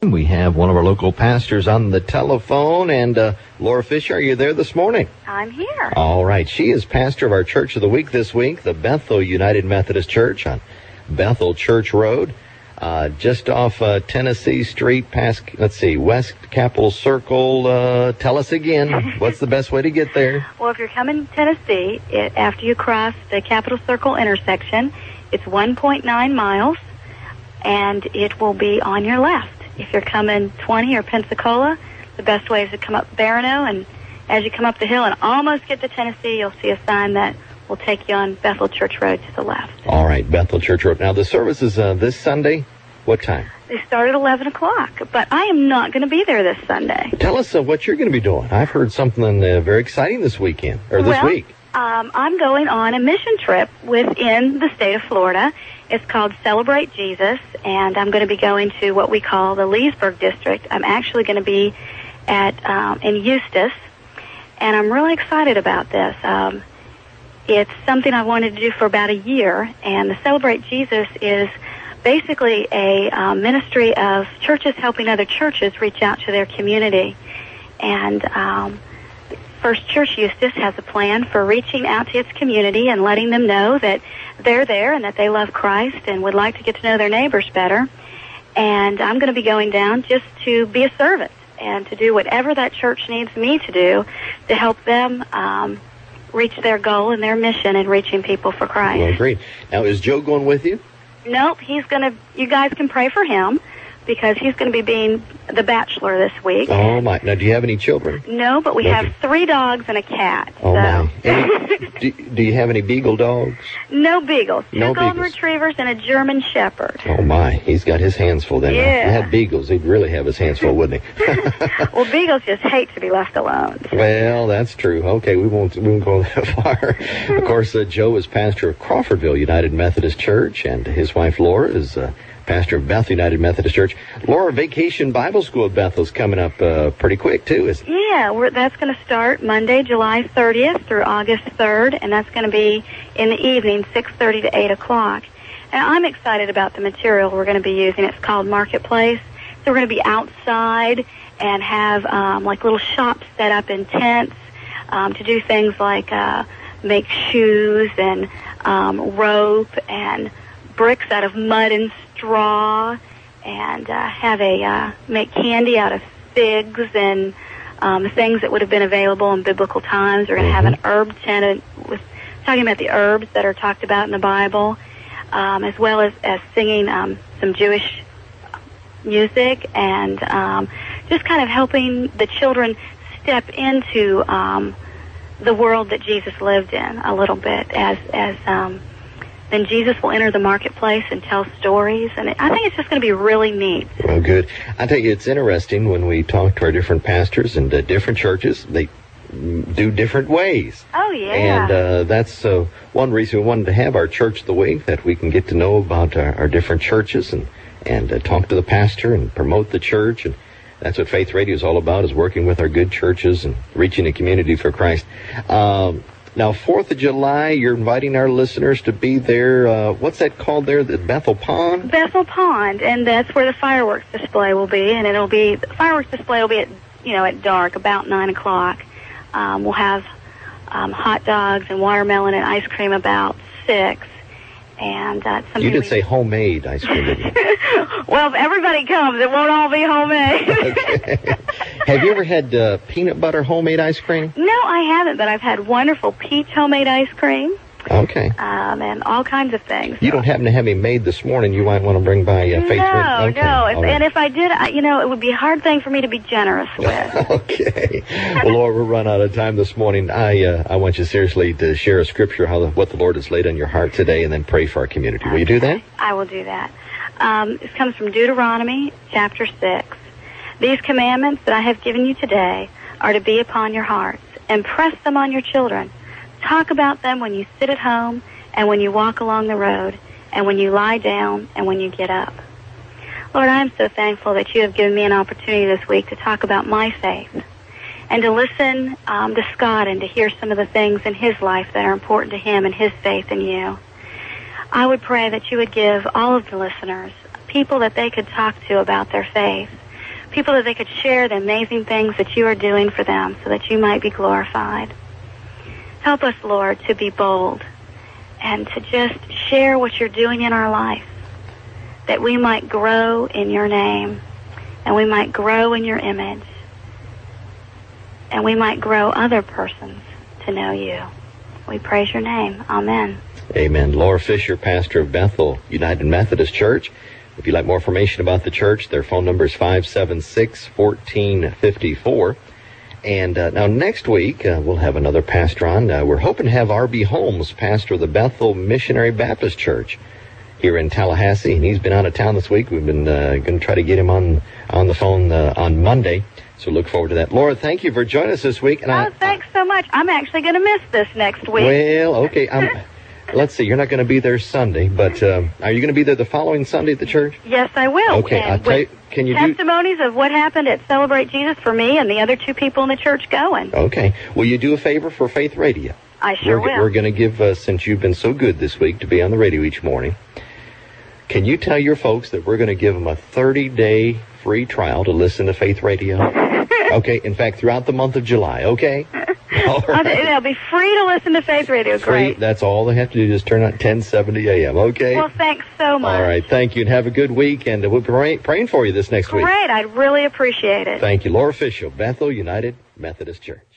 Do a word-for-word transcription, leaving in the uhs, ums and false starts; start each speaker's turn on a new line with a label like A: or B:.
A: We have one of our local pastors on the telephone, and uh, Laura Fisher, are you there this morning?
B: I'm here.
A: All right. She is pastor of our Church of the Week this week, the Bethel United Methodist Church on Bethel Church Road, uh, just off uh, Tennessee Street, past, let's see, West Capitol Circle. Uh, tell us again, what's the best way to get there?
B: Well, if you're coming to Tennessee, it, after you cross the Capitol Circle intersection, it's one point nine miles, and it will be on your left. If you're coming twenty or Pensacola, the best way is to come up Barano, and as you come up the hill and almost get to Tennessee, you'll see a sign that will take you on Bethel Church Road to the left.
A: All right, Bethel Church Road. Now, the service is uh, this Sunday. What time?
B: They start at eleven o'clock, but I am not going to be there this Sunday.
A: Tell us uh, what you're going to be doing. I've heard something uh, very exciting this weekend, or this
B: well,
A: week.
B: Um, I'm going on a mission trip within the state of Florida. It's called Celebrate Jesus, and I'm going to be going to what we call the Leesburg District. I'm actually going to be at um, in Eustis, and I'm really excited about this. Um, it's something I've wanted to do for about a year, and the Celebrate Jesus is basically a um, ministry of churches helping other churches reach out to their community. And um, First Church Eustis has a plan for reaching out to its community and letting them know that they're there and that they love Christ and would like to get to know their neighbors better. And I'm going to be going down just to be a servant and to do whatever that church needs me to do to help them um, reach their goal and their mission in reaching people for Christ.
A: Well, great. Now, is Joe going with you?
B: Nope, he's going to, you guys can pray for him, because he's going to be being the bachelor this week.
A: Oh, my. Now, do you have any children?
B: No, but we
A: okay.
B: have three dogs and a cat.
A: Oh,
B: so.
A: my. Any, do, do you have any beagle dogs?
B: No beagles. Two
A: no
B: golden
A: beagles.
B: retrievers and a German shepherd.
A: Oh, my. He's got his hands full then.
B: Yeah.
A: If he had beagles, he'd really have his hands full, wouldn't he?
B: Well, beagles just hate to be left alone. So.
A: Well, that's true. Okay, we won't, we won't go that far. Of course, uh, Joe is pastor of Crawfordville United Methodist Church, and his wife, Laura, is uh, pastor of Bethel United Methodist Church. Laura, Vacation Bible School at Bethel's coming up uh, pretty quick, too, isn't it?
B: Yeah, we're, that's going to start Monday, July thirtieth through August third, and that's going to be in the evening, six thirty to eight o'clock. And I'm excited about the material we're going to be using. It's called Marketplace. So we're going to be outside and have um, like little shops set up in tents um, to do things like uh, make shoes and um, rope and bricks out of mud and straw, and uh, have a uh, make candy out of figs and um, things that would have been available in biblical times. We're going to have an herb tent with talking about the herbs that are talked about in the Bible, um, as well as, as singing um, some Jewish music, and um, just kind of helping the children step into um, the world that Jesus lived in a little bit as as um, then Jesus will enter the marketplace and tell stories, and I think it's just going to be really neat.
A: Well, good. I tell you, it's interesting when we talk to our different pastors and uh, different churches, they do different ways.
B: Oh, yeah.
A: And uh, that's uh, one reason we wanted to have our Church of the Week, that we can get to know about our, our different churches and, and uh, talk to the pastor and promote the church. And that's what Faith Radio is all about, is working with our good churches and reaching the community for Christ. Um, Now, fourth of July, you're inviting our listeners to be there. Uh, what's that called there? The Bethel Pond?
B: Bethel Pond, and that's where the fireworks display will be. And it'll be, the fireworks display will be at, you know, at dark, about nine o'clock. Um, we'll have um, hot dogs and watermelon and ice cream about six. And uh,
A: you did
B: we...
A: say homemade ice cream, didn't you?
B: Well, if everybody comes, it won't all be homemade.
A: Okay. Have you ever had uh, peanut butter homemade ice cream?
B: No, I haven't, but I've had wonderful peach homemade ice cream.
A: Okay.
B: Um, and all kinds of things.
A: You don't happen to have any made this morning you might want to bring by uh, Faith?
B: No,
A: okay.
B: no. If,
A: right.
B: And if I did, I, you know, it would be a hard thing for me to be generous with.
A: Okay. Well, Lord, we're run out of time this morning. I uh, I want you seriously to share a scripture, how the, what the Lord has laid on your heart today, and then pray for our community. Will
B: okay.
A: you do that?
B: I will do that. Um, this comes from Deuteronomy chapter six. These commandments that I have given you today are to be upon your hearts. Impress them on your children. Talk about them when you sit at home and when you walk along the road and when you lie down and when you get up. Lord, I am so thankful that you have given me an opportunity this week to talk about my faith and to listen um, to Scott and to hear some of the things in his life that are important to him and his faith in you. I would pray that you would give all of the listeners people that they could talk to about their faith, people that they could share the amazing things that you are doing for them so that you might be glorified. Help us, Lord, to be bold and to just share what you're doing in our life, that we might grow in your name and we might grow in your image and we might grow other persons to know you. We praise your name. Amen.
A: Amen. Laura Fisher, pastor of Bethel United Methodist Church. If you'd like more information about the church, their phone number is five seven six, one four five four. And uh, now next week, uh, we'll have another pastor on. Uh, we're hoping to have R B Holmes, pastor of the Bethel Missionary Baptist Church here in Tallahassee. And he's been out of town this week. We've been uh, going to try to get him on on the phone uh, on Monday. So look forward to that. Laura, thank you for joining us this week. And
B: oh,
A: I,
B: thanks so much. I'm actually going to miss this next week.
A: Well, okay. I'm, let's see. You're not going to be there Sunday, but um, are you going to be there the following Sunday at the church?
B: Yes, I will.
A: Okay.
B: And
A: I'll tell you, can you
B: testimonies
A: do...
B: of what happened at Celebrate Jesus for me and the other two people in the church going.
A: Okay. Will you do a favor for Faith Radio?
B: I sure
A: we're,
B: will.
A: We're going to give, uh, since you've been so good this week to be on the radio each morning, can you tell your folks that we're going to give them a thirty-day free trial to listen to Faith Radio? Okay, in fact, throughout the month of July, okay? All right.
B: They'll be free to listen to Faith Radio.
A: Free,
B: Great.
A: that's all they have to do, just turn on ten seventy a.m., okay?
B: Well, thanks so much.
A: All right, thank you, and have a good week, and we'll be pray, praying for you this next
B: Great.
A: week.
B: Great, I'd really appreciate it.
A: Thank you. Laura Fisher, Bethel United Methodist Church.